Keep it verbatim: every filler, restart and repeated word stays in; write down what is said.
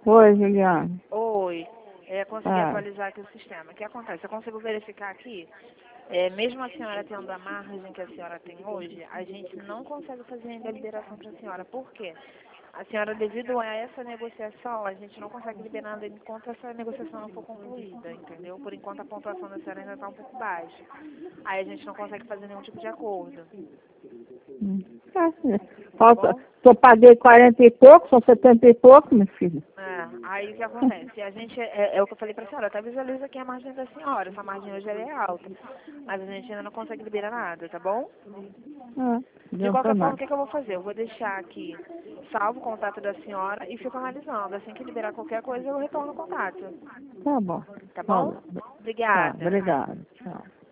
Oi, Juliana. Oi, é, consegui Ah, atualizar aqui o sistema. O que acontece? Eu consigo verificar aqui, é, mesmo a senhora tendo a margem que a senhora tem hoje, a gente não consegue fazer ainda a liberação para a senhora. Por quê? A senhora, devido a essa negociação, a gente não consegue liberar nada enquanto essa negociação não for concluída, entendeu? Por enquanto a pontuação da senhora ainda está um pouco baixa. Aí a gente não consegue fazer nenhum tipo de acordo, hum, tá, né? tá Falta, bom? eu paguei quarenta e pouco, são setenta e pouco, meu filho. É, aí o que acontece? A gente, é, é o que eu falei pra senhora, até visualiza aqui a margem da senhora. Essa margem hoje ela é alta, mas a gente ainda não consegue liberar nada, tá bom? Ah, De adianta qualquer forma, o nada. que, que eu vou fazer? Eu vou deixar aqui salvo o contato da senhora e fico analisando. Assim que liberar qualquer coisa, eu retorno o contato, Tá bom. tá Tá bom? bom. Tá, Obrigada. obrigado. Tchau.